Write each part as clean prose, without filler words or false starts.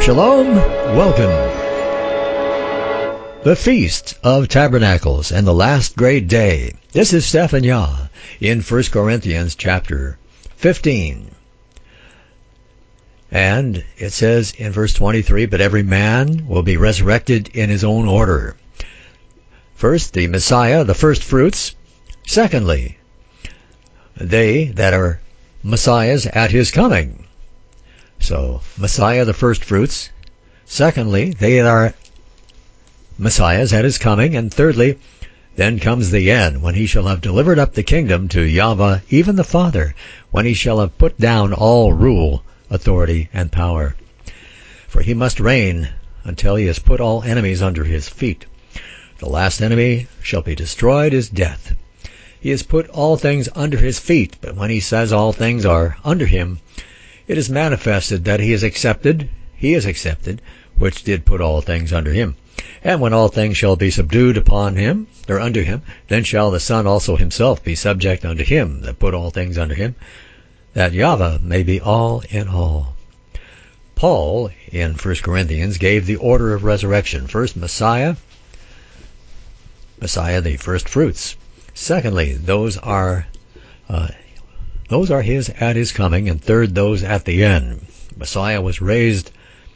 Shalom, welcome. The Feast of Tabernacles and the last great day. This is Stephen Yah in 1 Corinthians chapter 15. And it says in verse 23, but every man will be resurrected in his own order. First, the Messiah, the first fruits. Secondly, they that are Messiahs at his coming. So, Messiah, the first fruits. Secondly, they that are Messiahs at his coming. And thirdly, then comes the end, when he shall have delivered up the kingdom to Yahweh, even the Father, when he shall have put down all rule, authority, and power. For he must reign until he has put all enemies under his feet. The last enemy shall be destroyed is death. He has put all things under his feet, but when he says all things are under him, it is manifested that he is accepted, which did put all things under him. And when all things shall be subdued upon him, or under him, then shall the Son also himself be subject unto him that put all things under him, that Yahweh may be all in all. Paul, in 1 Corinthians, gave the order of resurrection. First, Messiah, the first fruits. Secondly, those are his at his coming, and third, those at the end. Messiah was raised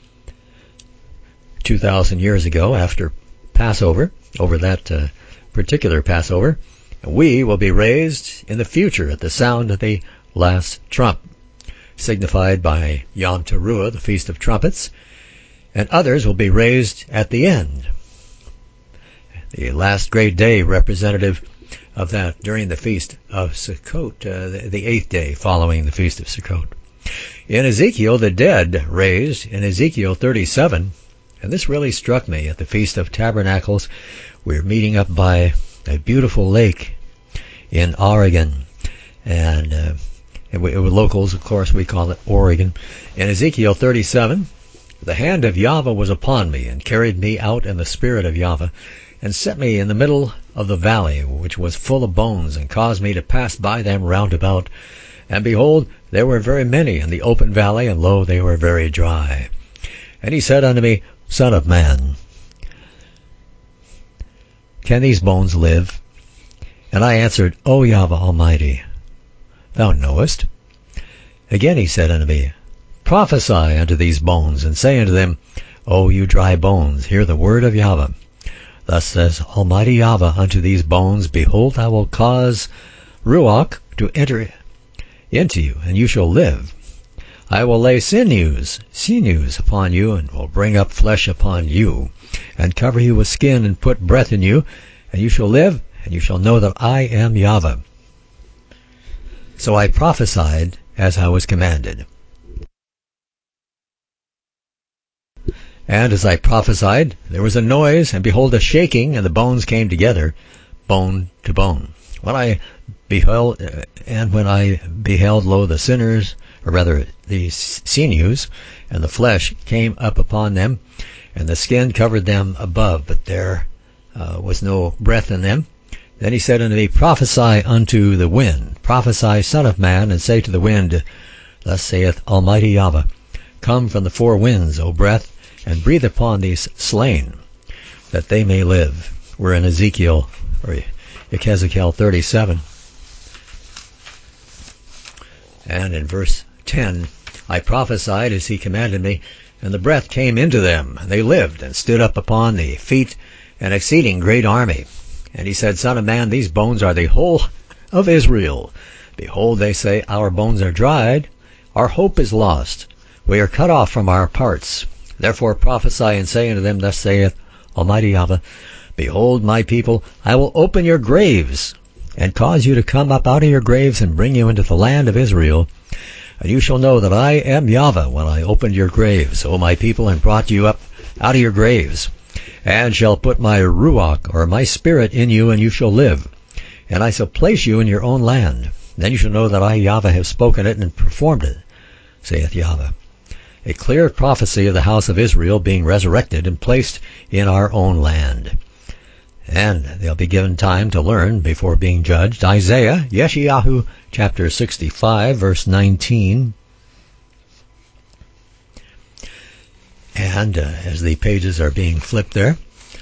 2,000 years ago after Passover, over that particular Passover. We will be raised in the future at the sound of the last trump, signified by Yom Teruah, the Feast of Trumpets, and others will be raised at the end. The last great day representative of that during the Feast of Sukkot, the 8th day following the Feast of Sukkot. In Ezekiel, the dead raised in Ezekiel 37, and this really struck me at the Feast of Tabernacles. We're meeting up by a beautiful lake in Oregon, and locals, of course, we call it Oregon. In Ezekiel 37, the hand of Yahweh was upon me, and carried me out in the spirit of Yahweh, and set me in the middle of the valley, which was full of bones, and caused me to pass by them round about. And behold, there were very many in the open valley, and lo, they were very dry. And he said unto me, Son of man, can these bones live? And I answered, O Yahweh Almighty, thou knowest. Again he said unto me, Prophesy unto these bones, and say unto them, O you dry bones, hear the word of Yahweh. Thus says Almighty Yahweh unto these bones, Behold, I will cause Ruach to enter into you, and you shall live. I will lay sinews upon you, and will bring up flesh upon you, and cover you with skin, and put breath in you, and you shall live, and you shall know that I am Yahweh. So I prophesied as I was commanded. And as I prophesied, there was a noise, and behold, a shaking, and the bones came together, bone to bone. When I beheld, lo, the sinners, or rather the sinews, and the flesh came up upon them, and the skin covered them above, but there was no breath in them. Then he said unto me, Prophesy unto the wind, prophesy, Son of man, and say to the wind, Thus saith Almighty Yahweh, Come from the four winds, O breath, and breathe upon these slain, that they may live. We're in Ezekiel 37. And in verse 10, I prophesied as he commanded me, and the breath came into them, and they lived, and stood up upon the feet, an exceeding great army. And he said, Son of man, these bones are the whole of Israel. Behold, they say, Our bones are dried, our hope is lost, we are cut off from our parts. Therefore prophesy and say unto them, Thus saith Almighty Yahweh, Behold, my people, I will open your graves, and cause you to come up out of your graves, and bring you into the land of Israel. And you shall know that I am Yahweh when I opened your graves, O my people, and brought you up out of your graves, and shall put my Ruach, or my spirit, in you, and you shall live. And I shall place you in your own land. Then you shall know that I, Yahweh, have spoken it and performed it, saith Yahweh. A clear prophecy of the house of Israel being resurrected and placed in our own land. And they'll be given time to learn before being judged. Isaiah, Yeshayahu, chapter 65, verse 19. And as the pages are being flipped there,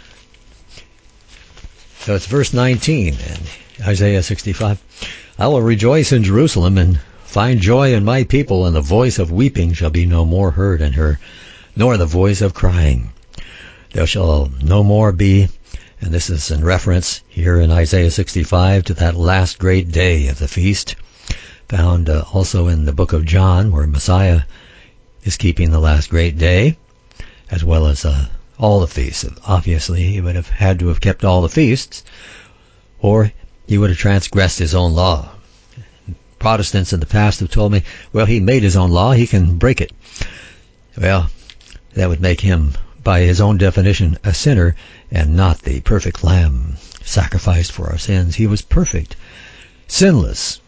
so it's verse 19 in Isaiah 65. I will rejoice in Jerusalem and find joy in my people, and the voice of weeping shall be no more heard in her, nor the voice of crying. There shall no more be, and this is in reference here in Isaiah 65 to that last great day of the feast, found also in the book of John, where Messiah is keeping the last great day, as well as all the feasts. Obviously, he would have had to have kept all the feasts, or he would have transgressed his own law. Protestants in the past have told me, well, he made his own law, he can break it. Well, that would make him, by his own definition, a sinner, and not the perfect lamb sacrificed for our sins. He was perfect, sinless.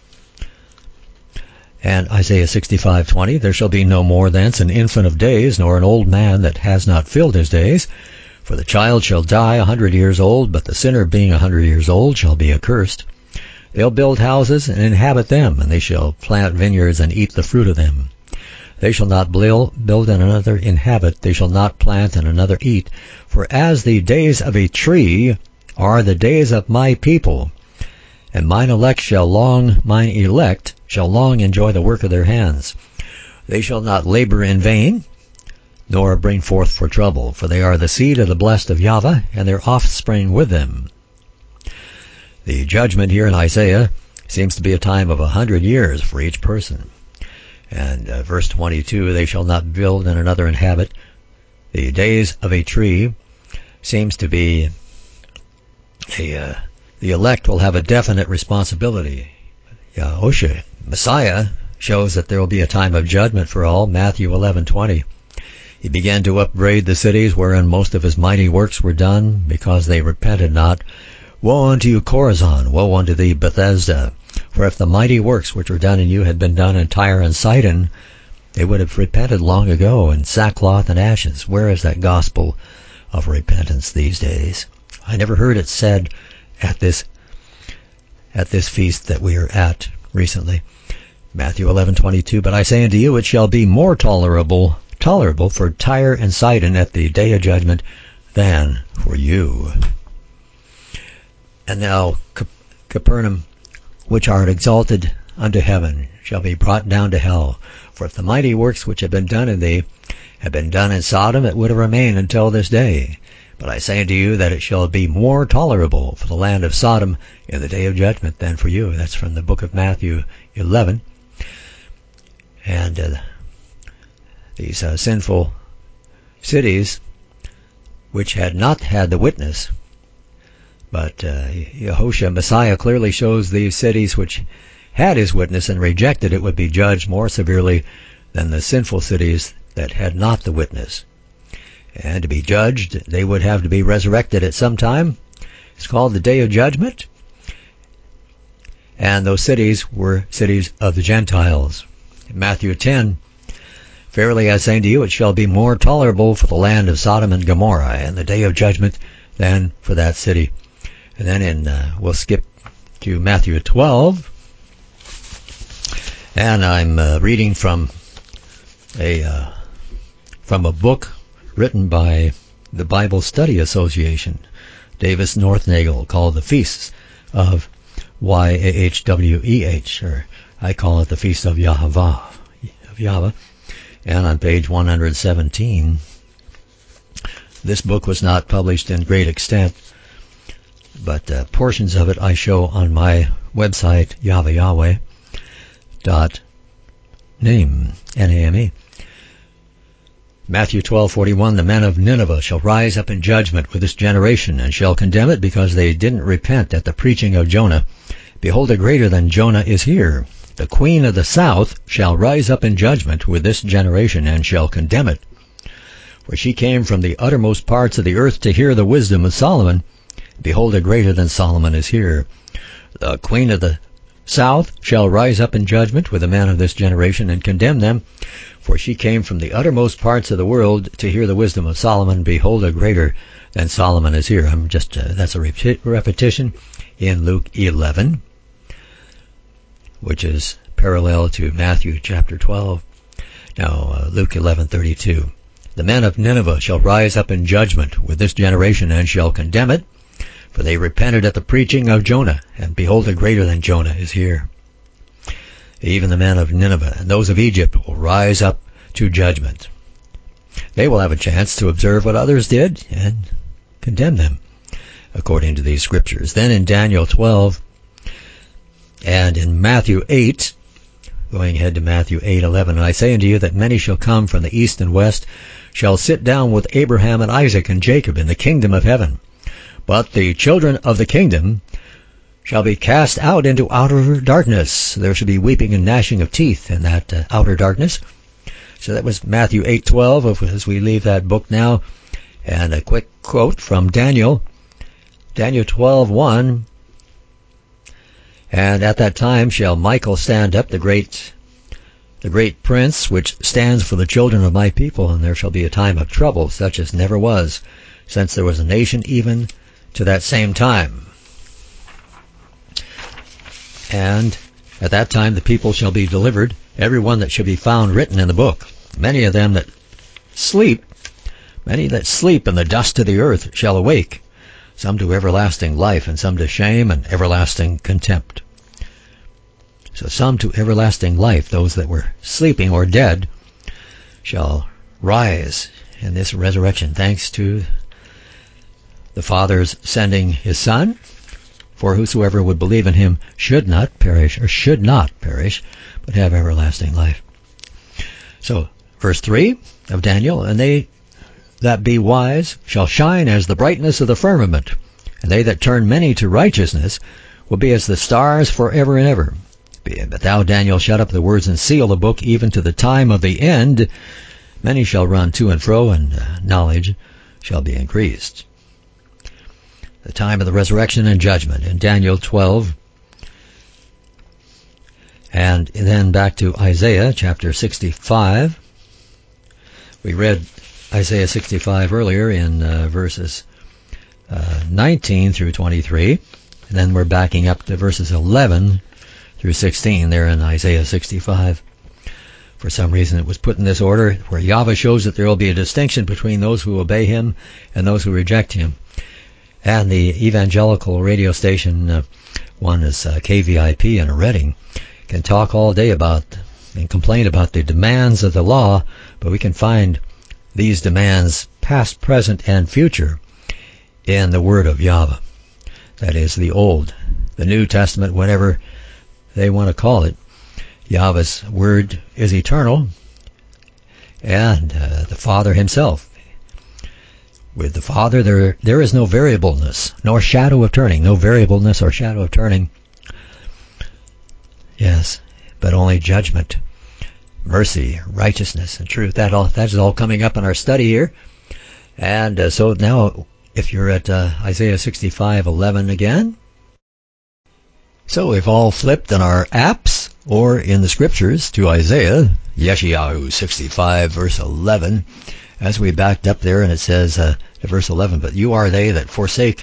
And Isaiah 65:20, there shall be no more thence an infant of days, nor an old man that has not filled his days. For the child shall die 100 years old, but the sinner being 100 years old shall be accursed. They'll build houses and inhabit them, and they shall plant vineyards and eat the fruit of them. They shall not build and another inhabit, they shall not plant and another eat. For as the days of a tree are the days of my people, and mine elect shall long enjoy the work of their hands. They shall not labor in vain, nor bring forth for trouble, for they are the seed of the blessed of Yahweh, and their offspring with them. The judgment here in Isaiah seems to be a time of 100 years for each person. And verse 22, they shall not build and another inhabit. The days of a tree seems to be the elect will have a definite responsibility. Yahushua, Messiah, shows that there will be a time of judgment for all. Matthew 11:20. He began to upbraid the cities wherein most of his mighty works were done, because they repented not. Woe unto you, Chorazin! Woe unto thee, Bethesda! For if the mighty works which were done in you had been done in Tyre and Sidon, they would have repented long ago in sackcloth and ashes. Where is that gospel of repentance these days? I never heard it said at this feast that we are at recently. Matthew 11:22. But I say unto you, it shall be more tolerable for Tyre and Sidon at the day of judgment than for you. And now Capernaum, which art exalted unto heaven, shall be brought down to hell. For if the mighty works which have been done in thee had been done in Sodom, it would have remained until this day. But I say unto you that it shall be more tolerable for the land of Sodom in the day of judgment than for you. That's from the book of Matthew 11. And these sinful cities, which had not had the witness, but Yahushua, Messiah, clearly shows these cities which had his witness and rejected it would be judged more severely than the sinful cities that had not the witness. And to be judged, they would have to be resurrected at some time. It's called the Day of Judgment. And those cities were cities of the Gentiles. In Matthew 10, verily I say unto you, it shall be more tolerable for the land of Sodom and Gomorrah in the day of judgment than for that city. And then we'll skip to Matthew 12. And I'm reading from a book written by the Bible Study Association, Davis Northnagel, called The Feasts of Yahweh, or I call it the Feast of Yahweh. And on page 117, this book was not published in great extent, but portions of it I show on my website, YahwehYahweh.name, N-A-M-E. Matthew 12:41, the men of Nineveh shall rise up in judgment with this generation, and shall condemn it, because they didn't repent at the preaching of Jonah. Behold, a greater than Jonah is here. The queen of the south shall rise up in judgment with this generation, and shall condemn it. For she came from the uttermost parts of the earth to hear the wisdom of Solomon. Behold, a greater than Solomon is here. The queen of the south shall rise up in judgment with the men of this generation, and condemn them. For she came from the uttermost parts of the world to hear the wisdom of Solomon. Behold, a greater than Solomon is here. That's a repetition in Luke 11, which is parallel to Matthew chapter 12. Now, Luke 11:32. The men of Nineveh shall rise up in judgment with this generation and shall condemn it, for they repented at the preaching of Jonah, and behold, a greater than Jonah is here. Even the men of Nineveh and those of Egypt will rise up to judgment. They will have a chance to observe what others did and condemn them, according to these scriptures. Then in Daniel 12 and in Matthew 8, going ahead to Matthew 8:11, and I say unto you that many shall come from the east and west, shall sit down with Abraham and Isaac and Jacob in the kingdom of heaven. But the children of the kingdom shall be cast out into outer darkness. There shall be weeping and gnashing of teeth in that outer darkness. So that was Matthew 8:12 as we leave that book now. And a quick quote from Daniel 12:1. And at that time shall Michael stand up, the great prince, which stands for the children of my people, and there shall be a time of trouble, such as never was, since there was a nation even to that same time. And at that time the people shall be delivered, every one that shall be found written in the book. Many of them that sleep in the dust of the earth shall awake, some to everlasting life, and some to shame and everlasting contempt. So some to everlasting life, those that were sleeping or dead, shall rise in this resurrection, thanks to the Father's sending His Son. For whosoever would believe in Him should not perish, but have everlasting life. So, verse 3 of Daniel, and they that be wise shall shine as the brightness of the firmament, and they that turn many to righteousness will be as the stars forever and ever. But thou, Daniel, shut up the words and seal the book even to the time of the end. Many shall run to and fro, and knowledge shall be increased. The time of the resurrection and judgment in Daniel 12. And then back to Isaiah chapter 65. We read Isaiah 65 earlier in verses 19 through 23. And then we're backing up to verses 11 through 16 there in Isaiah 65. For some reason it was put in this order, where Yahweh shows that there will be a distinction between those who obey Him and those who reject Him. And the evangelical radio station, one is KVIP in Reading, can talk all day about and complain about the demands of the law, but we can find these demands past, present, and future in the Word of Yahweh. That is the Old, the New Testament, whatever they want to call it. Yahweh's Word is eternal, and the Father Himself. With the Father, there is no variableness, nor shadow of turning. No variableness or shadow of turning. Yes, but only judgment, mercy, righteousness, and truth. That is all coming up in our study here. And so now, if you're at Isaiah 65:11 again. So we've all flipped in our apps or in the scriptures to Isaiah, Yeshayahu 65 verse 11. As we backed up there, and it says, verse 11, But you are they that forsake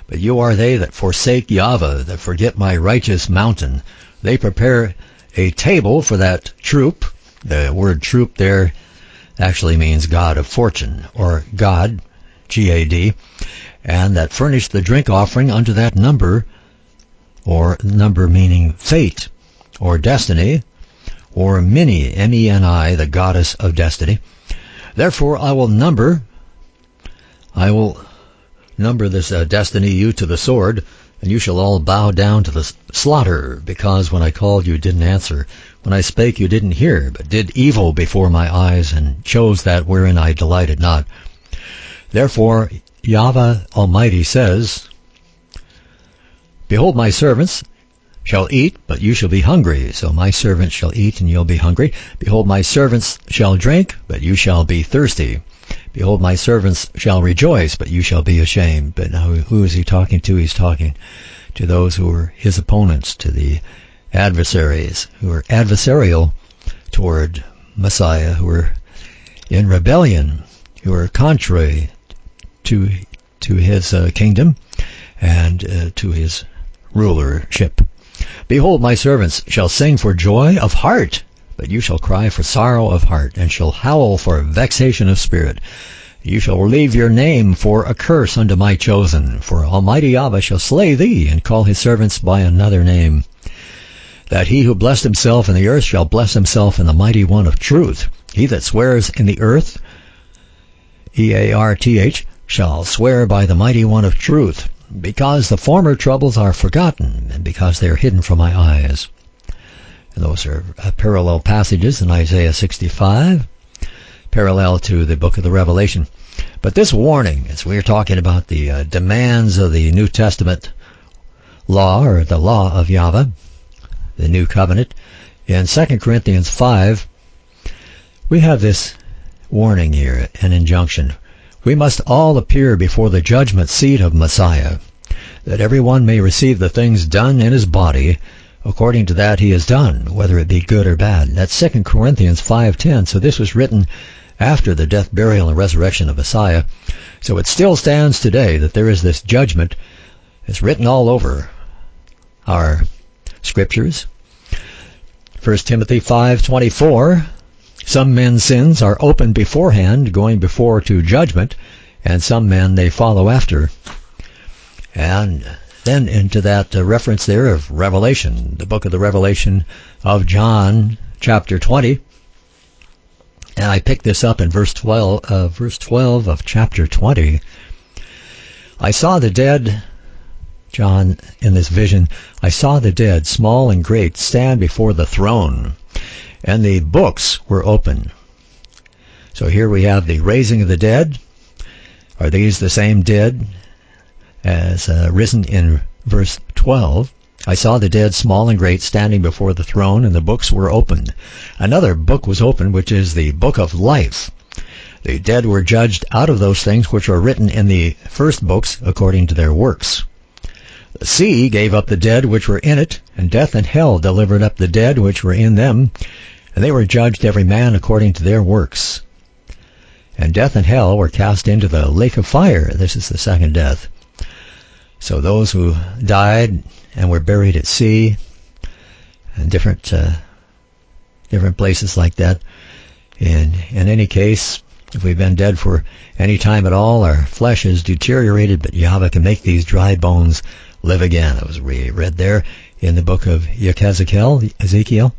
Yahweh, that forget my righteous mountain. They prepare a table for that troop. The word troop there actually means God of fortune, or God, G-A-D, and that furnish the drink offering unto that number, or number meaning fate, or destiny, or Mini, M-E-N-I, the goddess of destiny. Therefore I will number this destiny you to the sword, and you shall all bow down to the slaughter, because when I called you didn't answer, when I spake you didn't hear, but did evil before my eyes, and chose that wherein I delighted not. Therefore Yahweh Almighty says, Behold, my servants shall eat, but you shall be hungry. So my servants shall eat, and you'll be hungry. Behold, my servants shall drink, but you shall be thirsty. Behold, my servants shall rejoice, but you shall be ashamed. But now who is he talking to? He's talking to those who are his opponents, to the adversaries, who are adversarial toward Messiah, who are in rebellion, who are contrary to his kingdom and to his rulership. Behold, my servants shall sing for joy of heart. but you shall cry for sorrow of heart, and shall howl for vexation of spirit. You shall leave your name for a curse unto my chosen, for Almighty Yahweh shall slay thee, and call his servants by another name. That he who blessed himself in the earth shall bless himself in the mighty one of truth. He that swears in the earth, EARTH, shall swear by the mighty one of truth, because the former troubles are forgotten, and because they are hidden from my eyes. And those are parallel passages in Isaiah 65, parallel to the book of the Revelation. But this warning, as we're talking about the demands of the New Testament law, or the law of Yahweh, the New Covenant, in 2 Corinthians 5, we have this warning here, an injunction. We must all appear before the judgment seat of Messiah, that everyone may receive the things done in his body according to that he has done, whether it be good or bad. That's 2 Corinthians 5:10. So this was written after the death, burial, and resurrection of Messiah. So it still stands today that there is this judgment. It's written all over our scriptures. 1 Timothy 5:24. Some men's sins are open beforehand, going before to judgment, and some men they follow after. And then into that reference there of Revelation, the book of the Revelation of John, chapter 20. And I picked this up in verse 12 of chapter 20. I saw the dead, John, in this vision, I saw the dead, small and great, stand before the throne, and the books were open. So here we have the raising of the dead. Are these the same dead as risen in verse 12? I saw the dead, small and great, standing before the throne, and the books were opened. Another book was opened, which is the book of life. The dead were judged out of those things which were written in the first books according to their works. The sea gave up the dead which were in it, and death and hell delivered up the dead which were in them, and they were judged every man according to their works. And death and hell were cast into the lake of fire. This is the second death. So those who died and were buried at sea, and different places like that. In any case, if we've been dead for any time at all, our flesh is deteriorated, but Yahweh can make these dry bones live again. It was read there in the book of Ezekiel.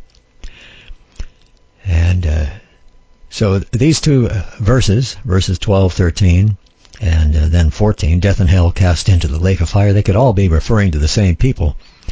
And so these two verses 12, 13, and then 14, death and hell cast into the lake of fire, they could all be referring to the same people.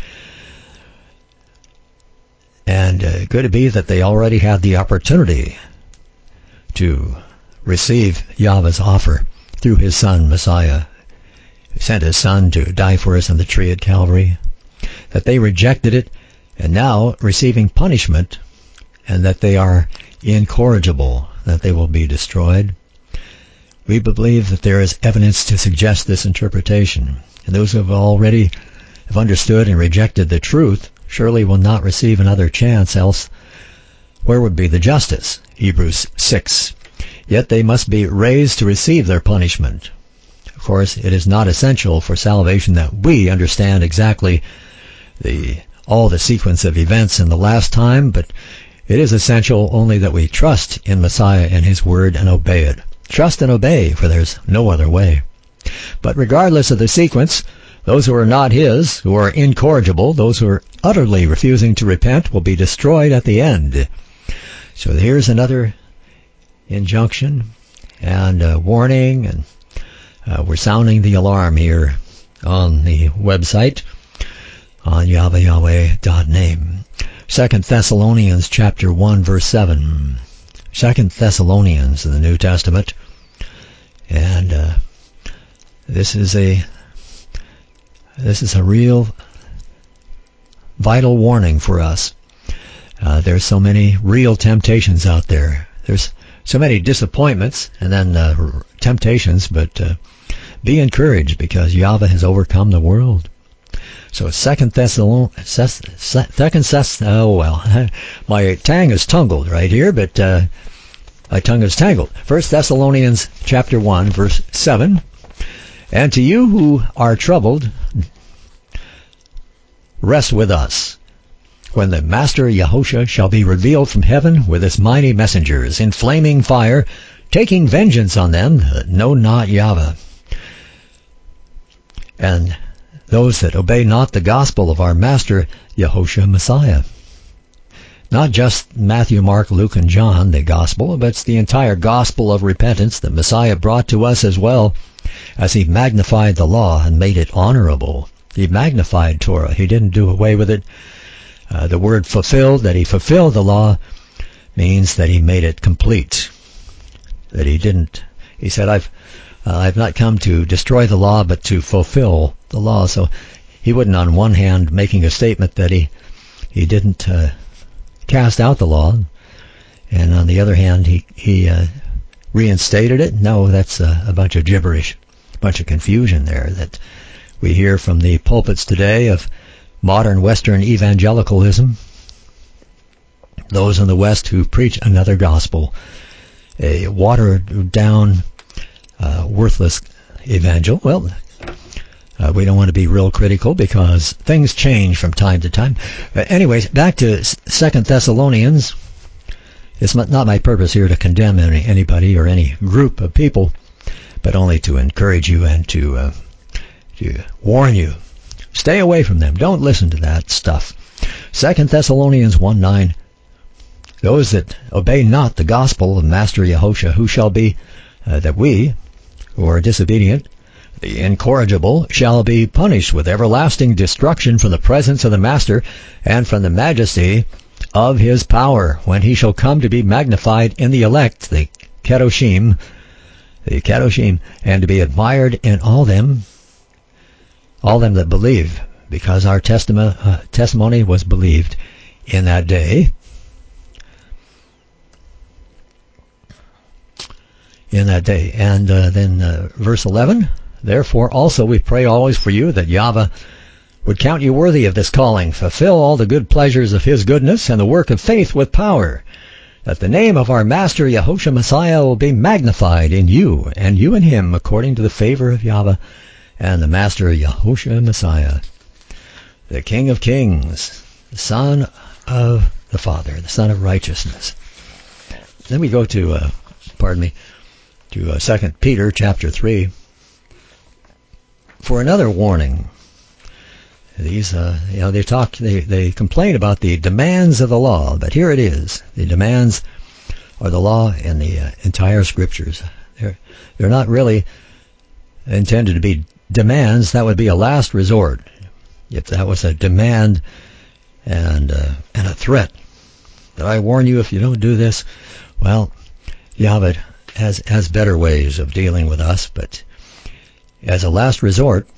And could it be that they already had the opportunity to receive Yahweh's offer through his Son, Messiah? He sent his Son to die for us on the tree at Calvary, that they rejected it, and now receiving punishment, and that they are incorrigible, that they will be destroyed. We believe that there is evidence to suggest this interpretation, and those who have already have understood and rejected the truth surely will not receive another chance, else where would be the justice? Hebrews 6. Yet they must be raised to receive their punishment. Of course, it is not essential for salvation that we understand exactly all the sequence of events in the last time, but it is essential only that we trust in Messiah and his word and obey it. Trust and obey, for there's no other way. But regardless of the sequence, those who are not his, who are incorrigible, those who are utterly refusing to repent, will be destroyed at the end. So here's another injunction and warning, and we're sounding the alarm here on the website on YahwehYahweh.name. 2 Thessalonians chapter 1 verse 7. 2 Thessalonians in the New Testament. And this is a real vital warning for us. There's so many real temptations out there. There's so many disappointments and then temptations, but be encouraged because Yahweh has overcome the world. So 2 Thessalonians, my tongue is tangled right here, but my tongue is tangled. 1 Thessalonians chapter 1 verse 7. And to you who are troubled, rest with us. when the Master Yahusha shall be revealed from heaven with his mighty messengers in flaming fire, taking vengeance on them that know not Yahweh, and those that obey not the gospel of our Master Yahusha Messiah. Not just Matthew, Mark, Luke, and John, the gospel, but it's the entire gospel of repentance that Messiah brought to us as well, as he magnified the law and made it honorable. He magnified Torah. He didn't do away with it. The word fulfilled, that he fulfilled the law, means that he made it complete. That he didn't. He said, I've not come to destroy the law, but to fulfill the law. So he wouldn't, on one hand, making a statement that he didn't cast out the law, and on the other hand, he reinstated it. No, that's a bunch of gibberish, a bunch of confusion there that we hear from the pulpits today of modern Western evangelicalism. Those in the West who preach another gospel, a watered-down, worthless evangel. Well, we don't want to be real critical because things change from time to time. Anyways, back to 2 Thessalonians. It's not my purpose here to condemn anybody or any group of people, but only to encourage you and to warn you. Stay away from them. Don't listen to that stuff. 2 Thessalonians 1:9. Those that obey not the gospel of Master Yahusha, who shall be, that we, who are disobedient, the incorrigible, shall be punished with everlasting destruction from the presence of the Master and from the majesty of his power, when he shall come to be magnified in the elect, the Kedoshim, and to be admired in all them that believe, because our testimony was believed in that day. And then verse 11, therefore also we pray always for you, that Yahweh would count you worthy of this calling, fulfill all the good pleasures of his goodness and the work of faith with power, that the name of our Master Yahusha Messiah will be magnified in you, and you in him, according to the favor of Yahweh and the Master Yahusha Messiah, the King of Kings, the Son of the Father, the Son of Righteousness. Then we go to 2 Peter chapter 3 for another warning. These, they complain about the demands of the law, but here it is. The demands are the law in the entire Scriptures. They're not really intended to be demands. That would be a last resort. If that was a demand and a threat, that I warn you if you don't do this, well, Yahweh has better ways of dealing with us, but as a last resort,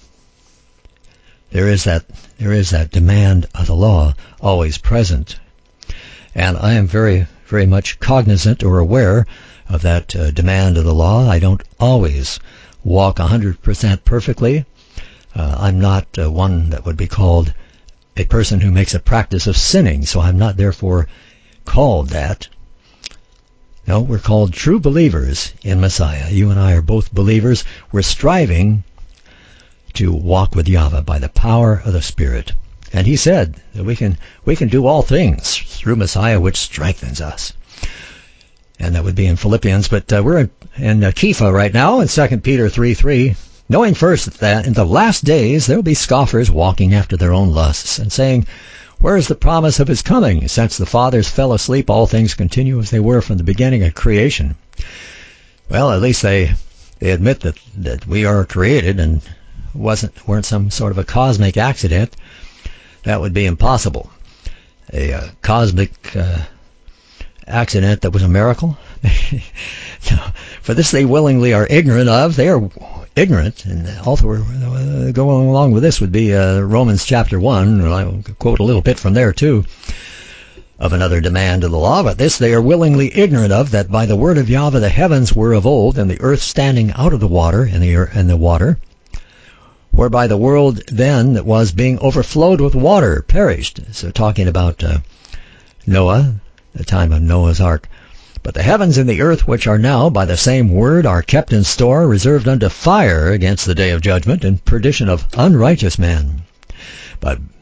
there is that demand of the law always present. And I am very, very much cognizant or aware of that demand of the law. I don't always walk 100% perfectly. I'm not one that would be called a person who makes a practice of sinning, so I'm not therefore called that. No, we're called true believers in Messiah. You and I are both believers. We're striving to walk with Yahweh by the power of the Spirit. And he said that we can do all things through Messiah, which strengthens us. And that would be in Philippians, but we're in Kepha right now in 2 Peter 3:3, knowing first that in the last days there will be scoffers walking after their own lusts, and saying, where is the promise of his coming? Since the fathers fell asleep, all things continue as they were from the beginning of creation. Well, at least they admit that we are created and weren't some sort of a cosmic accident. That would be impossible. A cosmic accident that was a miracle? No. For this they willingly are ignorant of. They are ignorant, and also going along with this would be Romans chapter 1, and I'll quote a little bit from there too, of another demand of the law. But this they are willingly ignorant of, that by the word of Yahweh the heavens were of old, and the earth standing out of the water, and the water, whereby the world then that was being overflowed with water perished. So talking about Noah, the time of Noah's ark. But the heavens and the earth, which are now by the same word, are kept in store, reserved unto fire against the day of judgment and perdition of unrighteous men. But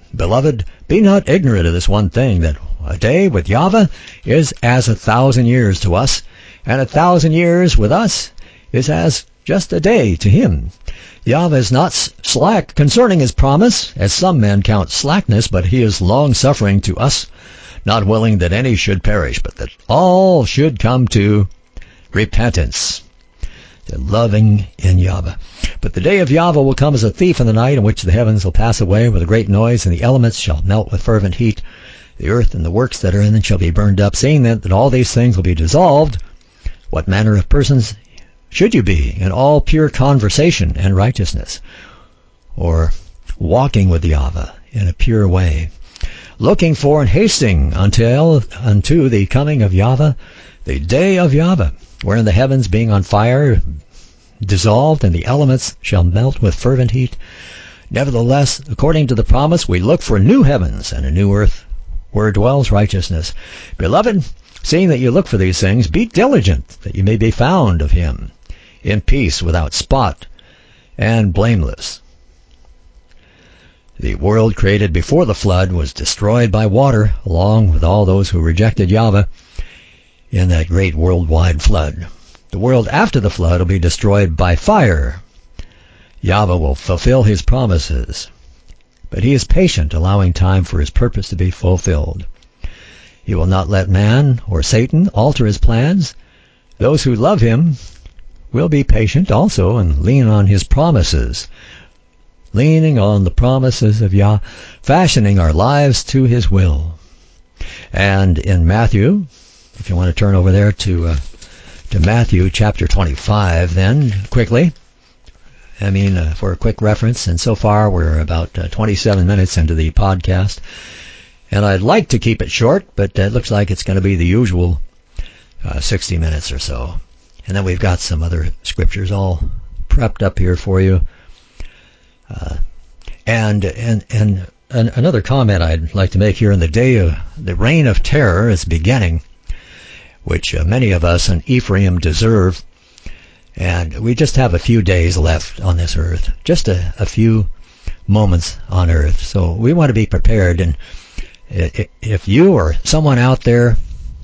Beloved, be not ignorant of this one thing, that a day with Yahweh is as 1,000 years to us, and 1,000 years with us is as just a day to him. Yahweh is not slack concerning his promise, as some men count slackness, but he is long-suffering to us, not willing that any should perish, but that all should come to repentance. The loving in Yahweh. But the day of Yahweh will come as a thief in the night, in which the heavens will pass away with a great noise, and the elements shall melt with fervent heat. The earth and the works that are in it shall be burned up. Seeing that all these things will be dissolved, what manner of persons should you be in all pure conversation and righteousness, or walking with Yahweh in a pure way, looking for and hasting unto the coming of Yahweh, the day of Yahweh, wherein the heavens being on fire dissolved, and the elements shall melt with fervent heat. Nevertheless, according to the promise, we look for new heavens and a new earth, where dwells righteousness. Beloved, seeing that you look for these things, be diligent that you may be found of him, in peace, without spot, and blameless. The world created before the flood was destroyed by water, along with all those who rejected Yahweh in that great worldwide flood. The world after the flood will be destroyed by fire. Yahweh will fulfill his promises, but he is patient, allowing time for his purpose to be fulfilled. He will not let man or Satan alter his plans. Those who love him will be patient also and lean on his promises, leaning on the promises of Yah, fashioning our lives to his will. And in Matthew, if you want to turn over there to Matthew chapter 25, then quickly, for a quick reference, and so far we're about 27 minutes into the podcast, and I'd like to keep it short, but it looks like it's going to be the usual 60 minutes or so. And then we've got some other scriptures all prepped up here for you. And another comment I'd like to make here: in the day of the reign of terror is beginning, which many of us in Ephraim deserve. And we just have a few days left on this earth, just a few moments on earth. So we want to be prepared. And if you or someone out there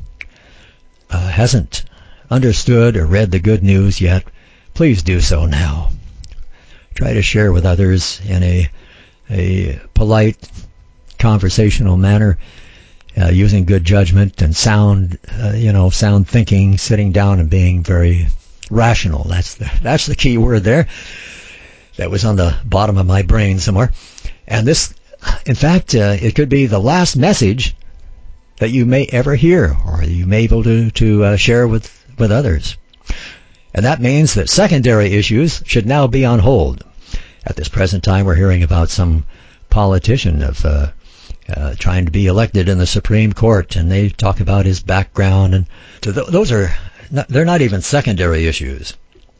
hasn't understood or read the good news yet, please do so now. Try to share with others in a polite, conversational manner, using good judgment and sound thinking, sitting down and being very rational. That's the key word there. That was on the bottom of my brain somewhere. And this, in fact, it could be the last message that you may ever hear, or you may be able to share with others. And that means that secondary issues should now be on hold. At this present time, we're hearing about some politician of trying to be elected in the Supreme Court, and they talk about his background, and so those are they're not even secondary issues.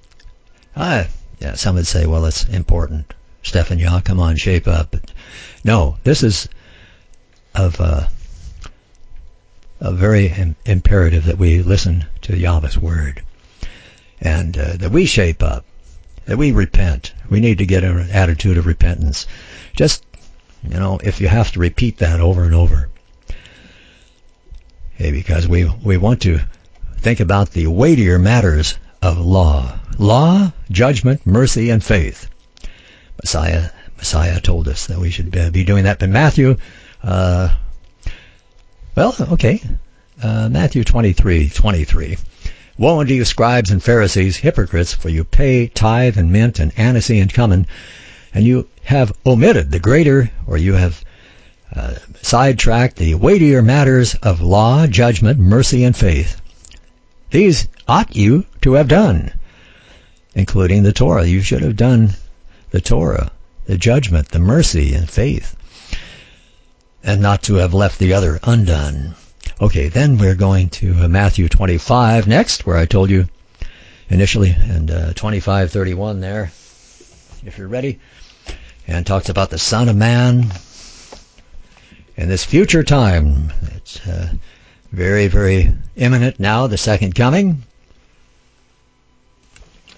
Some would say, well, it's important. Stephen, come on, shape up. But no, this is of very imperative that we listen to Yahweh's word, and that we shape up, that we repent. We need to get an attitude of repentance. Just, if you have to repeat that over and over. Because we want to think about the weightier matters of law. Law, judgment, mercy, and faith. Messiah told us that we should be doing that. But Matthew, Matthew 23:23. Woe unto you, scribes and Pharisees, hypocrites, for you pay tithe and mint and aniseed and cumin, and you have omitted the greater, or you have sidetracked the weightier matters of law, judgment, mercy, and faith. These ought you to have done, including the Torah. You should have done the Torah, the judgment, the mercy, and faith, and not to have left the other undone. Okay, then we're going to Matthew 25 next, where I told you initially, and 25:31 there, if you're ready, and talks about the Son of Man in this future time. It's very, very imminent now, the second coming.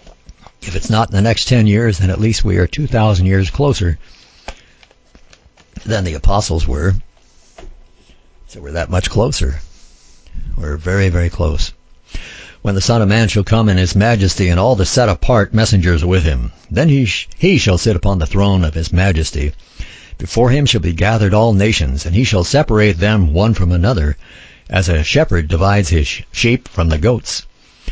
If it's not in the next 10 years, then at least we are 2,000 years closer than the apostles were. So we're that much closer. We're very, very close. When the Son of Man shall come in his majesty, and all the set apart messengers with him, then he shall sit upon the throne of his majesty. Before him shall be gathered all nations, and he shall separate them one from another, as a shepherd divides his sheep from the goats.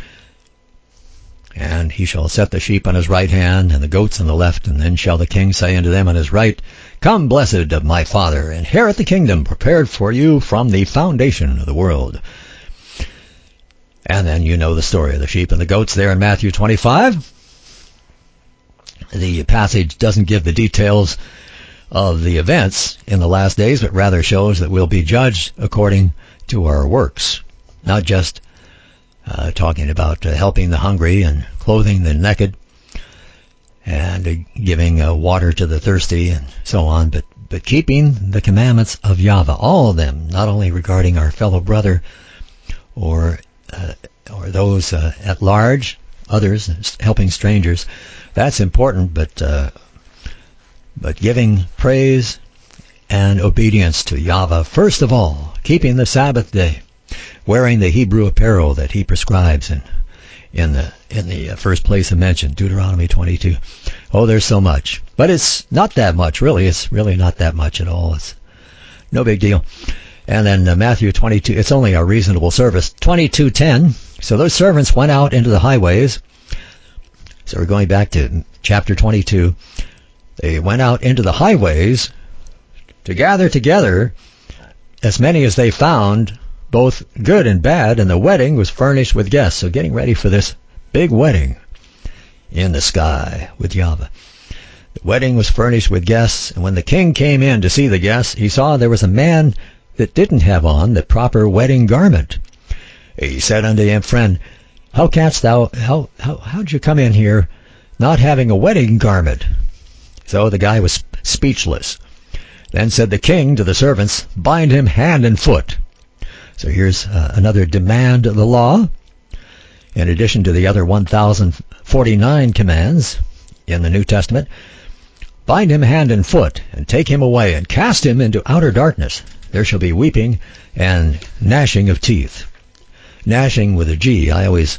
And he shall set the sheep on his right hand, and the goats on the left. And then shall the king say unto them on his right, Come, blessed of my Father, inherit the kingdom prepared for you from the foundation of the world. And then you know the story of the sheep and the goats there in Matthew 25. The passage doesn't give the details of the events in the last days, but rather shows that we'll be judged according to our works, not just talking about helping the hungry and clothing the naked and giving water to the thirsty and so on, but keeping the commandments of Yahweh, all of them, not only regarding our fellow brother or those at large, others, helping strangers. That's important, but giving praise and obedience to Yahweh, first of all, keeping the Sabbath day, wearing the Hebrew apparel that he prescribes in the first place I mentioned, Deuteronomy 22. Oh, there's so much. But it's not that much, really. It's really not that much at all. It's no big deal. And then Matthew 22, it's only a reasonable service. 22:10. So those servants went out into the highways. So we're going back to chapter 22. They went out into the highways to gather together as many as they found, both good and bad, and the wedding was furnished with guests. So getting ready for this big wedding in the sky with Yahweh. The wedding was furnished with guests, and when the king came in to see the guests, he saw there was a man that didn't have on the proper wedding garment. He said unto him, Friend, how'd you come in here not having a wedding garment? So the guy was speechless. Then said the king to the servants, Bind him hand and foot. So here's another demand of the law, in addition to the other 1,049 commands in the New Testament. Bind him hand and foot, and take him away, and cast him into outer darkness. There shall be weeping and gnashing of teeth. Gnashing with a G. I always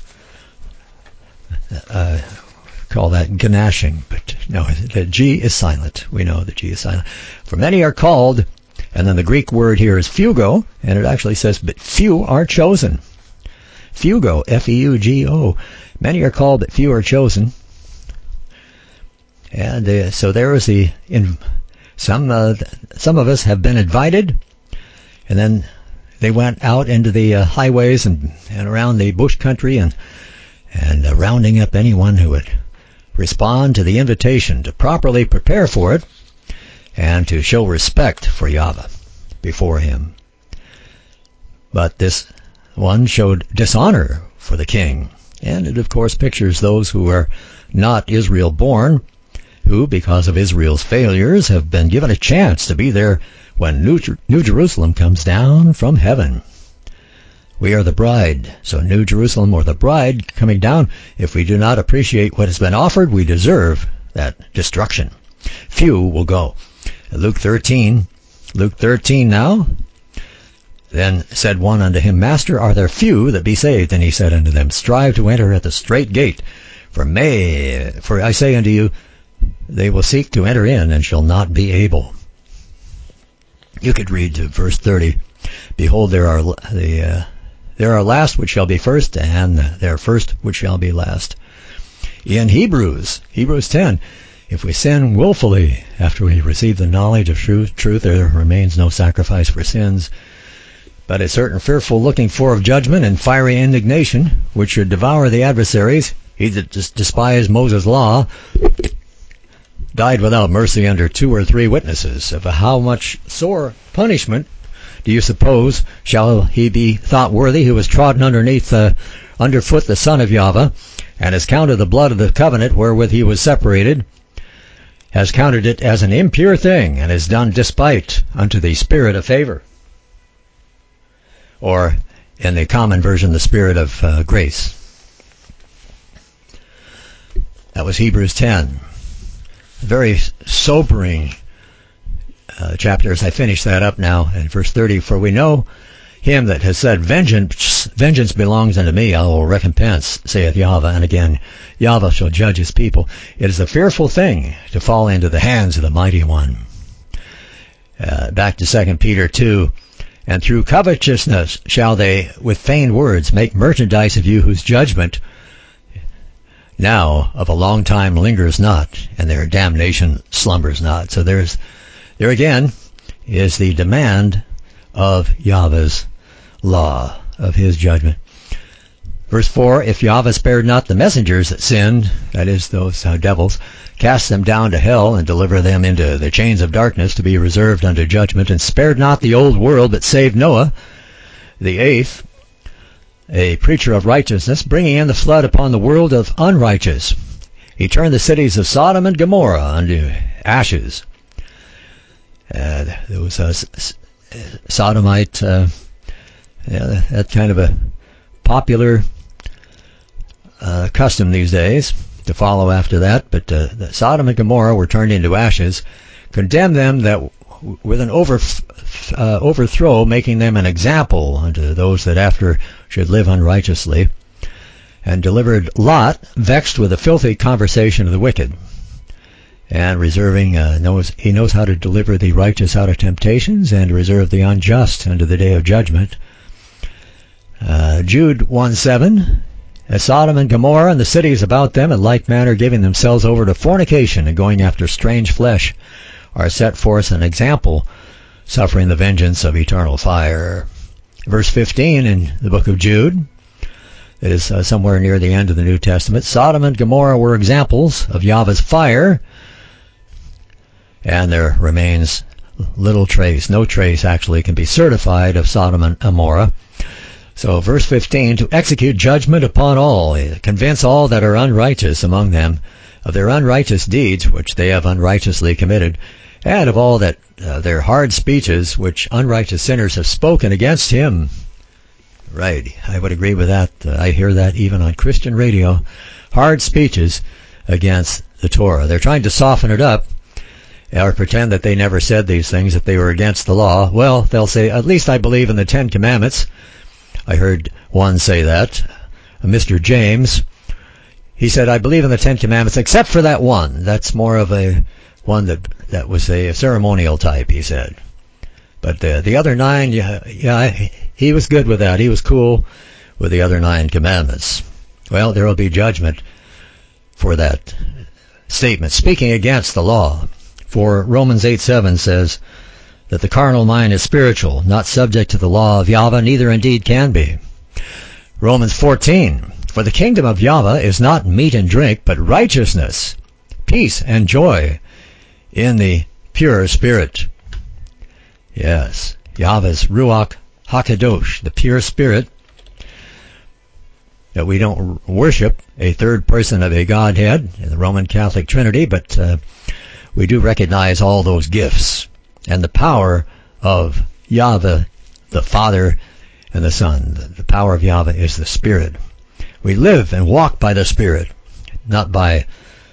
call that gnashing, but no, the G is silent. We know the G is silent. For many are called, and then the Greek word here is fugo, and it actually says, but few are chosen. Fugo, F-E-U-G-O. Many are called, but few are chosen. And so there is some of us have been invited, and then they went out into the highways and around the bush country and rounding up anyone who would respond to the invitation to properly prepare for it and to show respect for Yahweh before him. But this one showed dishonor for the king, and it of course pictures those who are not Israel born, who, because of Israel's failures, have been given a chance to be there when New Jerusalem comes down from heaven. We are the bride, so New Jerusalem, or the bride coming down, if we do not appreciate what has been offered, we deserve that destruction. Few will go. Luke 13 now. Then said one unto him, Master, are there few that be saved? And he said unto them, Strive to enter at the strait gate, for I say unto you, they will seek to enter in and shall not be able. You could read to verse 30. Behold, there are last which shall be first, and there are first which shall be last. In Hebrews 10, if we sin willfully after we receive the knowledge of truth, there remains no sacrifice for sins, but a certain fearful looking for of judgment and fiery indignation, which should devour the adversaries. He that despised Moses' law died without mercy under 2 or 3 witnesses. Of how much sore punishment do you suppose shall he be thought worthy who has trodden underfoot the Son of Yahweh, and has counted the blood of the covenant wherewith he was separated, has counted it as an impure thing, and has done despite unto the Spirit of favor? Or, in the common version, the Spirit of grace. That was Hebrews 10. Very sobering chapter as I finish that up now in verse 30. For we know him that has said, vengeance belongs unto me, I will recompense, saith Yahweh. And again, Yahweh shall judge his people. It is a fearful thing to fall into the hands of the mighty one. Back to 2 Peter 2. And through covetousness shall they with feigned words make merchandise of you, whose judgment now of a long time lingers not, and their damnation slumbers not. So there again is the demand of Yahweh's law, of his judgment. Verse 4, if Yahweh spared not the messengers that sinned, that is, those devils, cast them down to hell and deliver them into the chains of darkness to be reserved unto judgment, and spared not the old world, but saved Noah, the eighth, a preacher of righteousness, bringing in the flood upon the world of unrighteous. He turned the cities of Sodom and Gomorrah unto ashes. There was a sodomite, that kind of a popular custom these days to follow after that, but the Sodom and Gomorrah were turned into ashes, condemned them that with an overthrow, making them an example unto those that after should live unrighteously, and delivered Lot, vexed with the filthy conversation of the wicked, and reserving, he knows how to deliver the righteous out of temptations, and reserve the unjust unto the day of judgment. Jude 1:7, as Sodom and Gomorrah and the cities about them in like manner giving themselves over to fornication and going after strange flesh are set forth an example, suffering the vengeance of eternal fire. Verse 15 in the book of Jude, it is somewhere near the end of the New Testament, Sodom and Gomorrah were examples of Yahweh's fire, and there remains little trace, no trace actually can be certified of Sodom and Gomorrah. So verse 15, to execute judgment upon all, convince all that are unrighteous among them of their unrighteous deeds which they have unrighteously committed, and of all that their hard speeches which unrighteous sinners have spoken against him. Right, I would agree with that. I hear that even on Christian radio. Hard speeches against the Torah. They're trying to soften it up, or pretend that they never said these things, that they were against the law. Well, they'll say, at least I believe in the Ten Commandments. I heard one say that, Mr. James. He said, I believe in the Ten Commandments, except for that one. That's more of a one that was a ceremonial type, he said. But the other 9, he was good with that. He was cool with the other 9 commandments. Well, there will be judgment for that statement, speaking against the law. For Romans 8:7 says that the carnal mind is spiritual, not subject to the law of Yahweh, neither indeed can be. Romans 14, for the kingdom of Yahweh is not meat and drink, but righteousness, peace, and joy in the pure spirit. Yes, Yahweh's Ruach HaKadosh, the pure spirit, that we don't worship a third person of a Godhead in the Roman Catholic Trinity, but we do recognize all those gifts and the power of Yahweh, the Father and the Son. The power of Yahweh is the Spirit. We live and walk by the Spirit, not by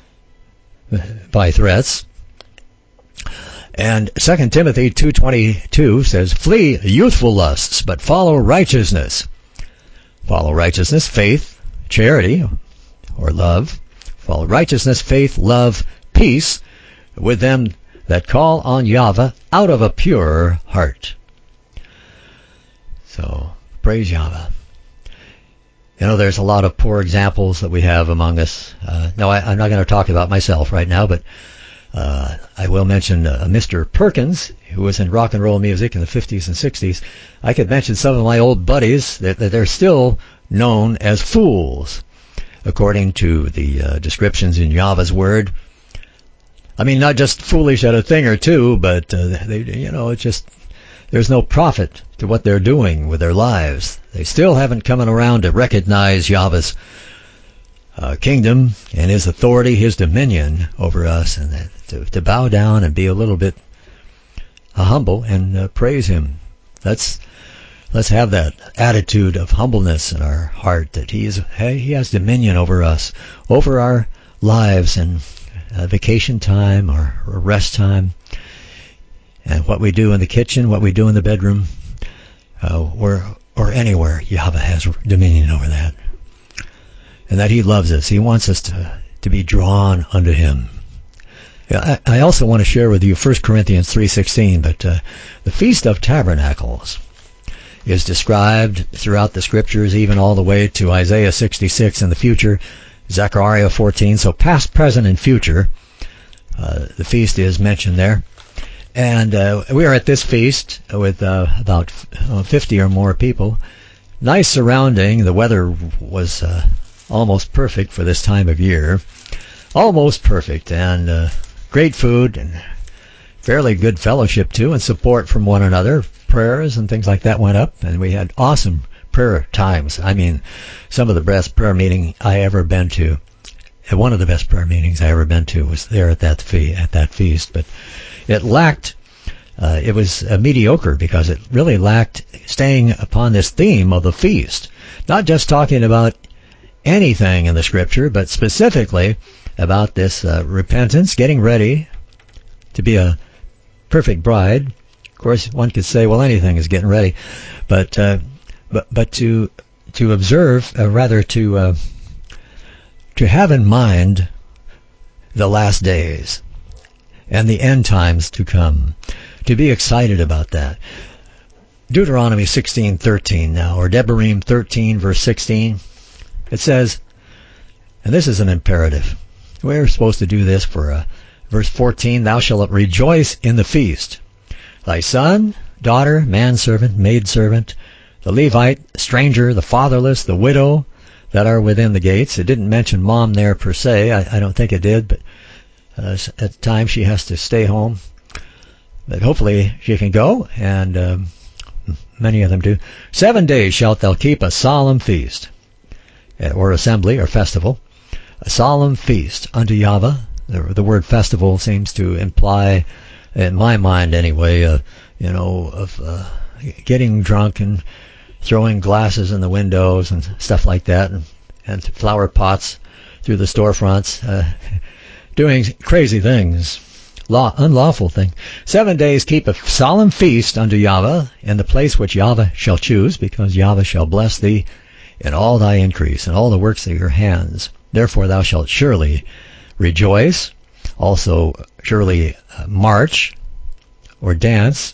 threats. And 2 Timothy 2:22 says, flee youthful lusts, but follow righteousness. Follow righteousness, faith, charity, or love. Follow righteousness, faith, love, peace, with them that call on Yahweh out of a pure heart. So, praise Yahweh. You know, there's a lot of poor examples that we have among us. No, I'm not going to talk about myself right now, but I will mention Mr. Perkins, who was in rock and roll music in the 50s and 60s. I could mention some of my old buddies that they're still known as fools, according to the descriptions in Yahweh's Word. I mean, not just foolish at a thing or two, but it's just there's no profit to what they're doing with their lives. They still haven't come around to recognize Yahweh's kingdom and his authority, his dominion over us, and to bow down and be a little bit humble and praise him. Let's have that attitude of humbleness in our heart, that he has dominion over us, over our lives and vacation time or rest time. And what we do in the kitchen, what we do in the bedroom, or anywhere, Yahweh has dominion over that. And that He loves us. He wants us to be drawn unto Him. I also want to share with you 1 Corinthians 3:16, but the Feast of Tabernacles is described throughout the Scriptures, even all the way to Isaiah 66 in the future, Zechariah 14. So past, present, and future, the feast is mentioned there. And we are at this feast with about 50 or more people. Nice surrounding. The weather was almost perfect for this time of year. Almost perfect. And great food and fairly good fellowship too, and support from one another. Prayers and things like that went up, and we had awesome prayer times. I mean, some of the best prayer meeting I ever been to. One of the best prayer meetings I ever been to was there at that feast. But it lacked. It was mediocre because it really lacked staying upon this theme of the feast. Not just talking about anything in the Scripture, but specifically about this repentance, getting ready to be a perfect bride. Of course, one could say, well, anything is getting ready, but to observe, rather to have in mind the last days and the end times to come, to be excited about that. Deuteronomy 16:13 now, or Devarim 13 verse 16, it says, and this is an imperative. We're supposed to do this for verse 14, thou shalt rejoice in the feast. Thy son, daughter, manservant, maidservant, the Levite, stranger, the fatherless, the widow that are within the gates. It didn't mention mom there per se. I don't think it did, but at times she has to stay home. But hopefully she can go, and many of them do. 7 days shalt thou keep a solemn feast, or assembly, or festival, a solemn feast unto Yahweh. The word festival seems to imply, in my mind anyway, of getting drunk and throwing glasses in the windows and stuff like that, and flower pots through the storefronts, doing crazy things, unlawful thing. 7 days keep a solemn feast unto Yahweh in the place which Yahweh shall choose, because Yahweh shall bless thee in all thy increase and all the works of your hands. Therefore thou shalt surely rejoice, also surely march or dance.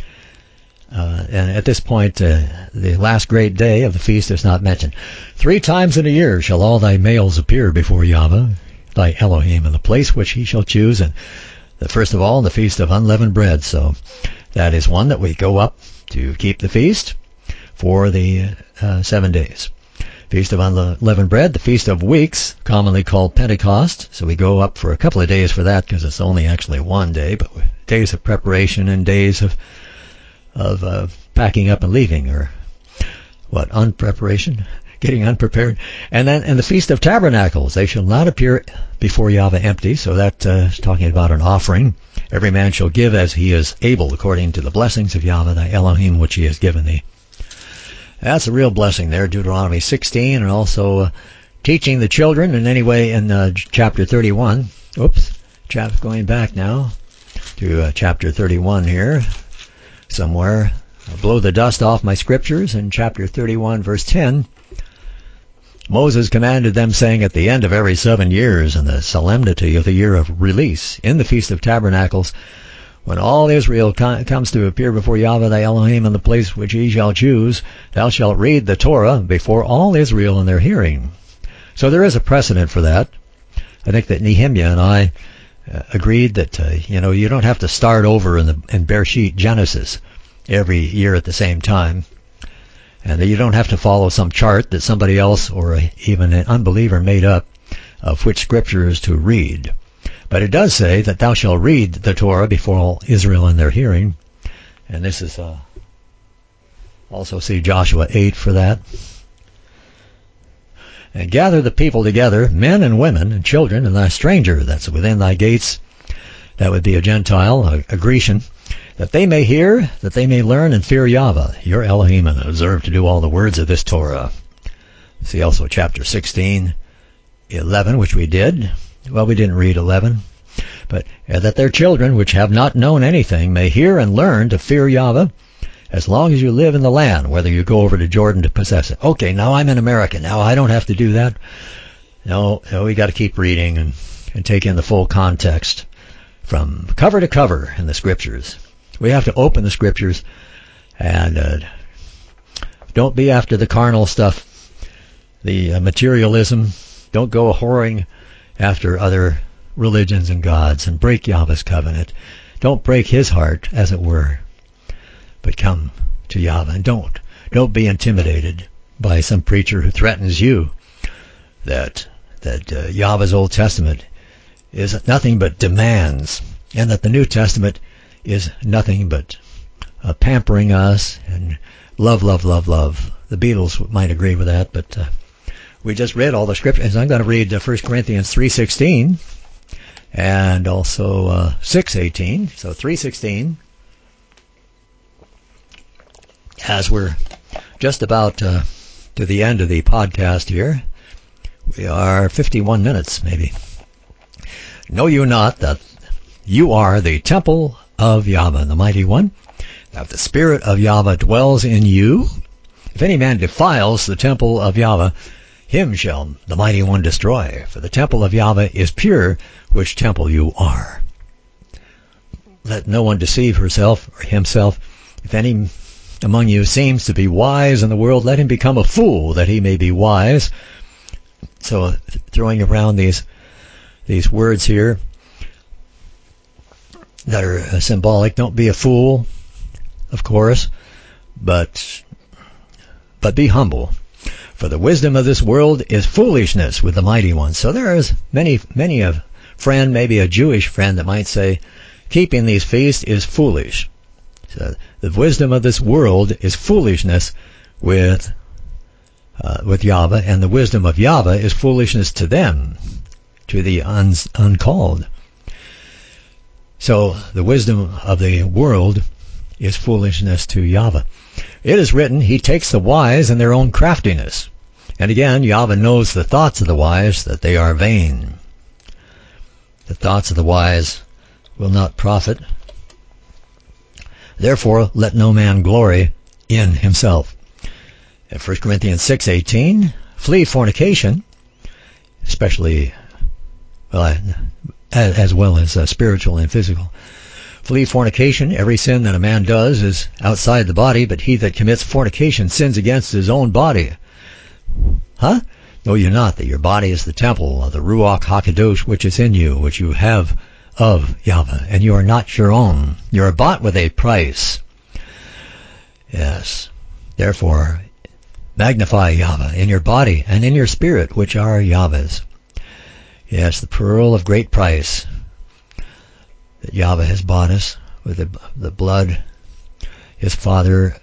And at this point, the last great day of the feast is not mentioned. 3 times in a year shall all thy males appear before Yahweh, thy Elohim, in the place which he shall choose, and the first of all, the Feast of Unleavened Bread. So that is one that we go up to keep the feast for the 7 days. Feast of Unleavened Bread, the Feast of Weeks, commonly called Pentecost. So we go up for a couple of days for that, because it's only actually 1 day, but days of preparation and days of packing up and leaving, or unpreparation, getting unprepared. And the Feast of Tabernacles, they shall not appear before Yahweh empty. So that is talking about an offering. Every man shall give as he is able, according to the blessings of Yahweh thy Elohim, which he has given thee. That's a real blessing there, Deuteronomy 16, and also teaching the children. And anyway, in chapter 31, going back now to chapter 31 here, somewhere. I'll blow the dust off my scriptures. In chapter 31, verse 10, Moses commanded them, saying, at the end of every 7 years, in the solemnity of the year of release, in the Feast of Tabernacles, when all Israel comes to appear before Yahweh thy Elohim in the place which he shall choose, thou shalt read the Torah before all Israel in their hearing. So there is a precedent for that. I think that Nehemiah and I agreed that you don't have to start over in Bereshit, Genesis, every year at the same time, and that you don't have to follow some chart that somebody else or even an unbeliever made up of which scriptures to read. But it does say that thou shalt read the Torah before all Israel in their hearing, and this is also see Joshua 8 for that. And gather the people together, men and women and children, and thy stranger that's within thy gates, that would be a Gentile, a Grecian, that they may hear, that they may learn and fear Yahweh, your Elohim, and observe to do all the words of this Torah. See also chapter 16, 11, which we did. Well, we didn't read 11. but that their children, which have not known anything, may hear and learn to fear Yahweh, as long as you live in the land, whether you go over to Jordan to possess it. Okay, now I'm in America. Now I don't have to do that. No, we got to keep reading and take in the full context from cover to cover in the Scriptures. We have to open the Scriptures and don't be after the carnal stuff, the materialism. Don't go whoring after other religions and gods and break Yahweh's covenant. Don't break His heart, as it were, but come to Yahweh. And don't be intimidated by some preacher who threatens you that Yahweh's Old Testament is nothing but demands, and that the New Testament is nothing but pampering us and love, love, love, love. The Beatles might agree with that, but we just read all the scriptures. I'm going to read 1 Corinthians 3:16 and also 6:18. So 3:16, as we're just about to the end of the podcast here. We are 51 minutes, maybe. Know you not that you are the temple of Yahweh, the Mighty One, that the Spirit of Yahweh dwells in you? If any man defiles the temple of Yahweh, him shall the Mighty One destroy. For the temple of Yahweh is pure, which temple you are. Let no one deceive herself or himself. If any among you seems to be wise in the world, let him become a fool, that he may be wise. So throwing around these words here that are symbolic. Don't be a fool, of course, but be humble. For the wisdom of this world is foolishness with the Mighty One. So there is many a friend, maybe a Jewish friend, that might say, keeping these feasts is foolish. So the wisdom of this world is foolishness with Yahweh, and the wisdom of Yahweh is foolishness to them, to the uncalled. So the wisdom of the world is foolishness to Yahweh. It is written, He takes the wise in their own craftiness. And again, Yahweh knows the thoughts of the wise, that they are vain. The thoughts of the wise will not profit. Therefore, let no man glory in himself. In 1 Corinthians 6:18, flee fornication, especially, as well as spiritual and physical. Flee fornication. Every sin that a man does is outside the body, but he that commits fornication sins against his own body. Huh? Know you not that your body is the temple of the Ruach HaKadosh, which is in you, which you have of Yahweh, and you are not your own. You are bought with a price. Yes. Therefore, magnify Yahweh in your body and in your spirit, which are Yahweh's. Yes, the pearl of great price that Yahweh has bought us with the blood. His Father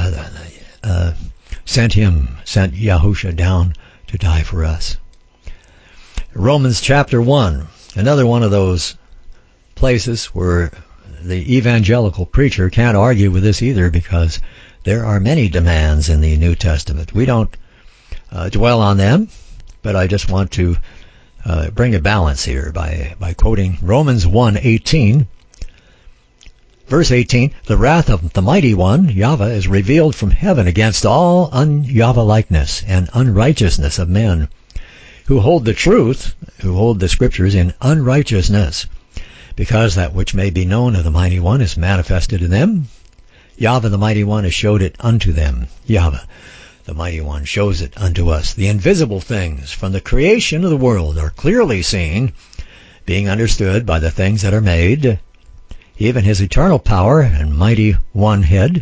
sent Yahusha down to die for us. Romans chapter 1, another one of those places where the evangelical preacher can't argue with this either, because there are many demands in the New Testament. We don't dwell on them, but I just want to bring a balance here by quoting Romans 1:18. Verse 18, the wrath of the Mighty One, Yahweh, is revealed from heaven against all un-Yahweh-likeness and unrighteousness of men, who hold the truth, who hold the Scriptures in unrighteousness, because that which may be known of the Mighty One is manifested in them. Yahweh the Mighty One has showed it unto them. Yahweh the Mighty One shows it unto us. The invisible things from the creation of the world are clearly seen, being understood by the things that are made, even His eternal power and mighty head,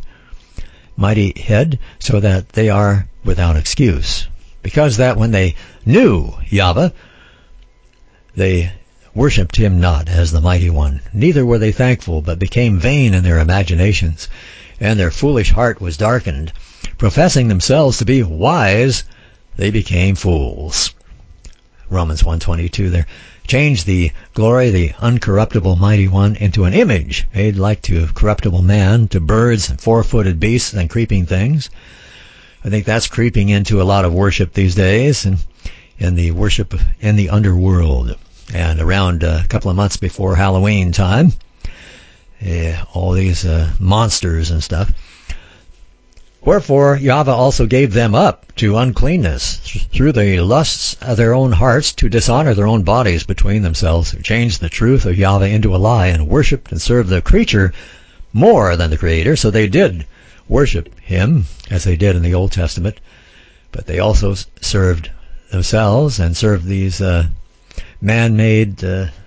so that they are without excuse. Because that when they knew Yahweh, they worshipped Him not as the Mighty One, neither were they thankful, but became vain in their imaginations, and their foolish heart was darkened. Professing themselves to be wise, they became fools. Romans 1:22 there. Change the glory, the uncorruptible Mighty One, into an image made like to corruptible man, to birds and four-footed beasts and creeping things. I think that's creeping into a lot of worship these days, and in the worship in the underworld. And around a couple of months before Halloween time, all these monsters and stuff. Wherefore Yahweh also gave them up to uncleanness through the lusts of their own hearts, to dishonor their own bodies between themselves, who changed the truth of Yahweh into a lie, and worshipped and served the creature more than the Creator. So they did worship him, as they did in the Old Testament, but they also served themselves and served these man-made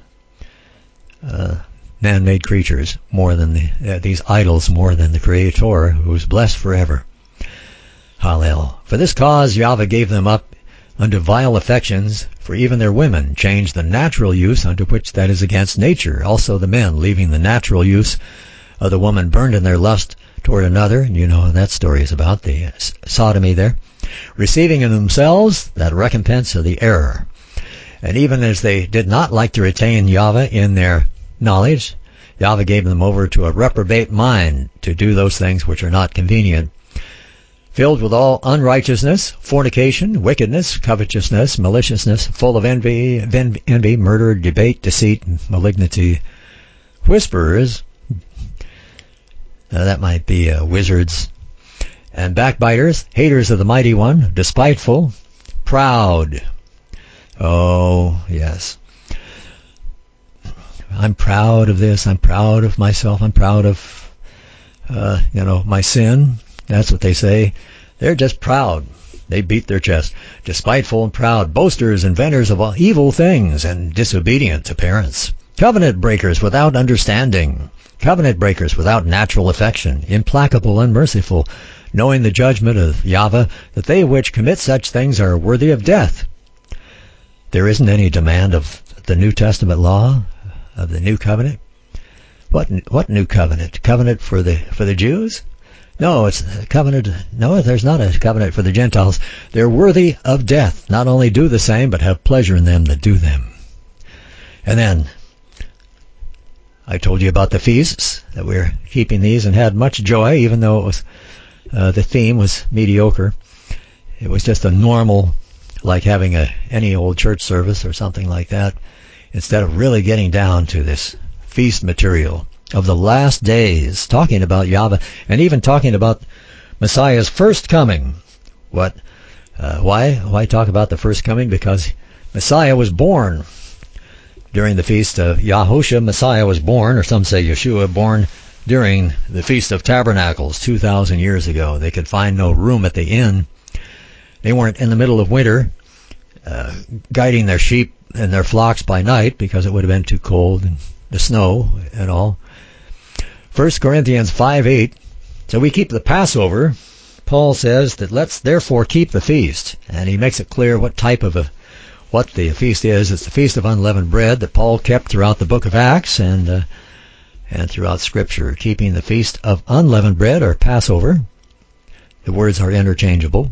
creatures more than these idols more than the Creator, who is blessed forever. Hallel. For this cause Yahweh gave them up unto vile affections, for even their women changed the natural use unto which that is against nature. Also the men, leaving the natural use of the woman, burned in their lust toward another. And you know what that story is about, the sodomy there. Receiving in themselves that recompense of the error. And even as they did not like to retain Yahweh in their knowledge, Yahweh gave them over to a reprobate mind to do those things which are not convenient, filled with all unrighteousness, fornication, wickedness, covetousness, maliciousness, full of envy, murder, debate, deceit, malignity, whisperers, that might be wizards, and backbiters, haters of the mighty one, despiteful, proud. Oh, yes. I'm proud of this, I'm proud of myself, I'm proud of, my sin. That's what they say. They're just proud. They beat their chest. Despiteful and proud, boasters, inventors of all evil things, and disobedient to parents. Covenant breakers without understanding. Covenant breakers without natural affection. Implacable, unmerciful, knowing the judgment of Yahweh, that they which commit such things are worthy of death. There isn't any demand of the New Testament law, of the New Covenant. What New Covenant? Covenant for the Jews? No, it's a covenant. No, there's not a covenant for the Gentiles. They're worthy of death. Not only do the same, but have pleasure in them that do them. And then I told you about the feasts, that we're keeping these and had much joy, even though it was the theme was mediocre. It was just a normal, like having any old church service or something like that, instead of really getting down to this feast material of the last days, talking about Yahweh, and even talking about Messiah's first coming. What? Why talk about the first coming? Because Messiah was born during the feast of Yahusha. Messiah was born, or some say Yeshua, born during the Feast of Tabernacles 2,000 years ago. They could find no room at the inn. They weren't in the middle of winter guiding their sheep and their flocks by night, because it would have been too cold, and the snow and all. 1 Corinthians 5:8. So we keep the Passover. Paul says that let's therefore keep the feast, and he makes it clear what type of what the feast is. It's the Feast of Unleavened Bread that Paul kept throughout the book of Acts and throughout Scripture. Keeping the Feast of Unleavened Bread, or Passover. The words are interchangeable.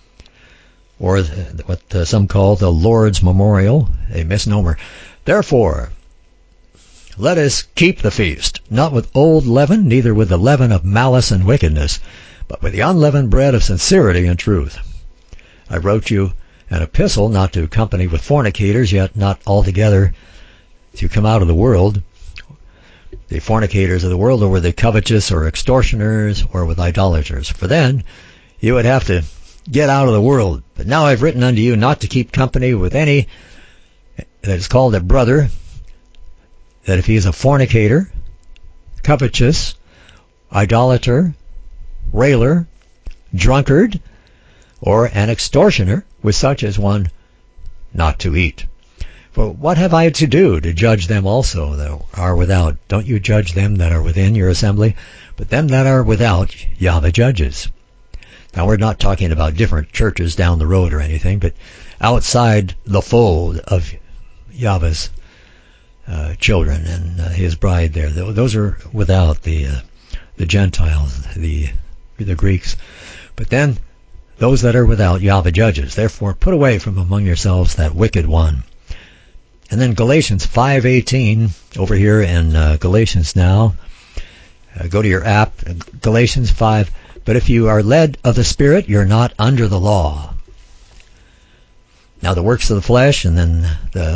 Or what some call the Lord's Memorial, a misnomer. Therefore, let us keep the feast, not with old leaven, neither with the leaven of malice and wickedness, but with the unleavened bread of sincerity and truth. I wrote you an epistle not to company with fornicators, yet not altogether to come out of the world. The fornicators of the world, or with the covetous, or extortioners, or with idolaters. For then you would have to get out of the world. But now I've written unto you not to keep company with any that is called a brother, that if he is a fornicator, covetous, idolater, railer, drunkard, or an extortioner, with such as one not to eat. For what have I to do to judge them also that are without? Don't you judge them that are within your assembly? But them that are without, Yahweh judges. Now we're not talking about different churches down the road or anything, but outside the fold of Yahweh's children and his bride there. Those are without the Gentiles, the Greeks. But then those that are without, Yahweh judges. Therefore put away from among yourselves that wicked one. And then Galatians 5:18, over here in Galatians now. Go to your app, Galatians 5. But if you are led of the Spirit, you're not under the law. Now the works of the flesh, and then the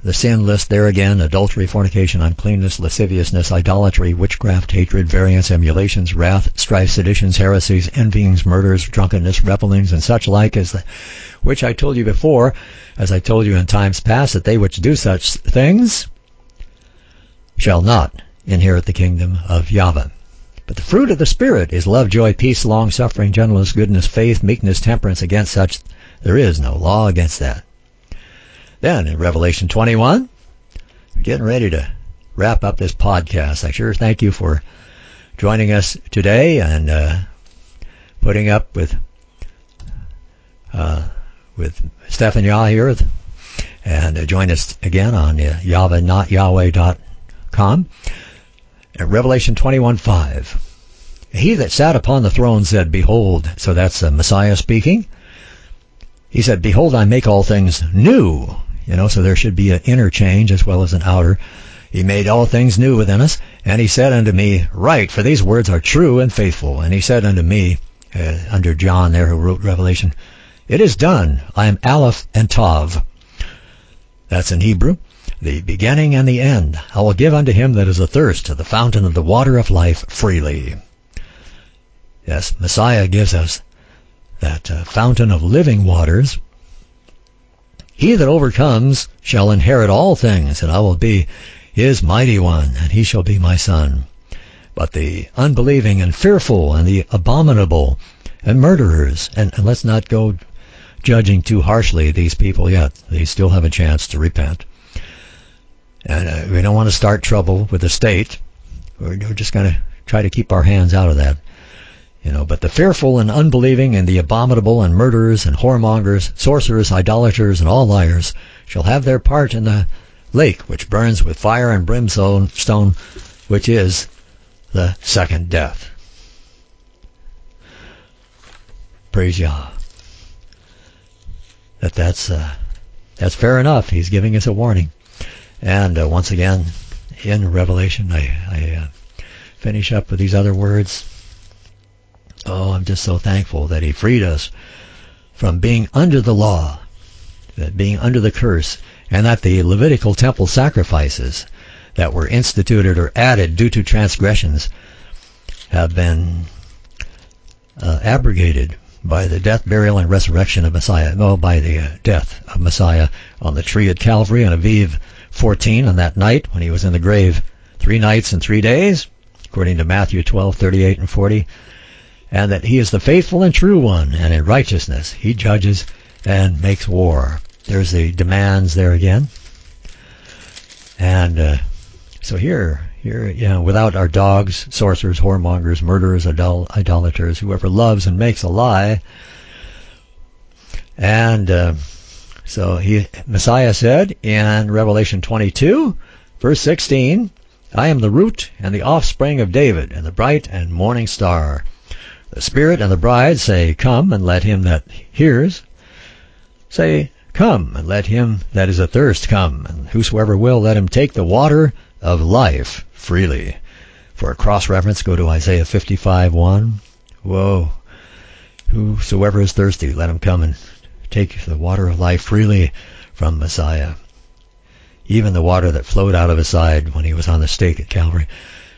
The sin list there again: adultery, fornication, uncleanness, lasciviousness, idolatry, witchcraft, hatred, variance, emulations, wrath, strife, seditions, heresies, envyings, murders, drunkenness, revelings, and such like, as which I told you before, as I told you in times past, that they which do such things shall not inherit the kingdom of Yahweh. But the fruit of the Spirit is love, joy, peace, long-suffering, gentleness, goodness, faith, meekness, temperance. Against such there is no law against that. Then in Revelation 21, we're getting ready to wrap up this podcast. I sure thank you for joining us today and putting up with Stephan Yah here. And join us again on YahwehNotYahweh.com. At Revelation 21:5, he that sat upon the throne said, Behold, so that's Messiah speaking. He said, Behold, I make all things new. So there should be an inner change as well as an outer. He made all things new within us. And he said unto me, Write, for these words are true and faithful. And he said unto me, under John there who wrote Revelation, It is done. I am Aleph and Tav. That's in Hebrew. The beginning and the end. I will give unto him that is athirst of the fountain of the water of life freely. Yes, Messiah gives us that fountain of living waters. He that overcomes shall inherit all things, and I will be his mighty one, and he shall be my son. But the unbelieving and fearful and the abominable and murderers, and let's not go judging too harshly these people yet. They still have a chance to repent. And we don't want to start trouble with the state. We're just going to try to keep our hands out of that. But the fearful and unbelieving and the abominable and murderers and whoremongers, sorcerers, idolaters, and all liars shall have their part in the lake which burns with fire and brimstone, which is the second death. Praise Yah. That's fair enough. He's giving us a warning. And once again, in Revelation, I finish up with these other words. Oh, I'm just so thankful that he freed us from being under the law, that being under the curse, and that the Levitical temple sacrifices that were instituted or added due to transgressions have been abrogated by the death, burial, and resurrection of Messiah. No, by the death of Messiah on the tree at Calvary on Aviv 14, on that night when he was in the grave 3 nights and 3 days, according to Matthew 12:38 and 40. And that he is the faithful and true one, and in righteousness he judges and makes war. There's the demands there again. And so here, without our dogs, sorcerers, whoremongers, murderers, idolaters, whoever loves and makes a lie. And so Messiah said in Revelation 22, verse 16, I am the root and the offspring of David, and the bright and morning star. The Spirit and the bride say, Come, and let him that hears say, Come, and let him that is athirst come, and whosoever will, let him take the water of life freely. For a cross-reference, go to Isaiah 55:1. Whoa. Whosoever is thirsty, let him come and take the water of life freely from Messiah. Even the water that flowed out of his side when he was on the stake at Calvary.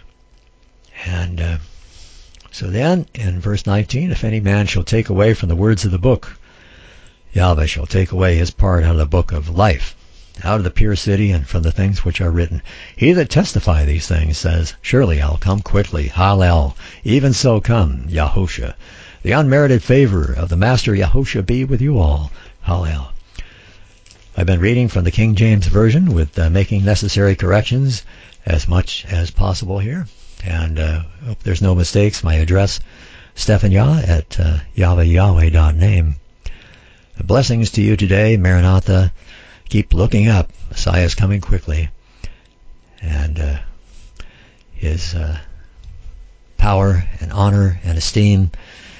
And so then, in verse 19, if any man shall take away from the words of the book, Yahweh shall take away his part out of the book of life, out of the pure city, and from the things which are written. He that testify these things says, Surely I'll come quickly. Hallel. Even so come, Yahushua. The unmerited favor of the Master Yahushua be with you all. Hallel. I've been reading from the King James Version with making necessary corrections as much as possible here. And hope there's no mistakes. My address, Stephan Yah at YahwehYahweh.name. Blessings to you today, Maranatha. Keep looking up. Messiah's coming quickly. And his power and honor and esteem,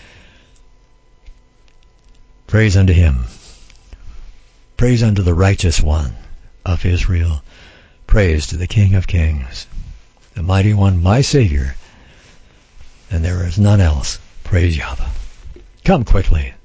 praise unto him. Praise unto the righteous one of Israel. Praise to the King of Kings, the mighty one, my Savior. And there is none else. Praise Yahweh. Come quickly.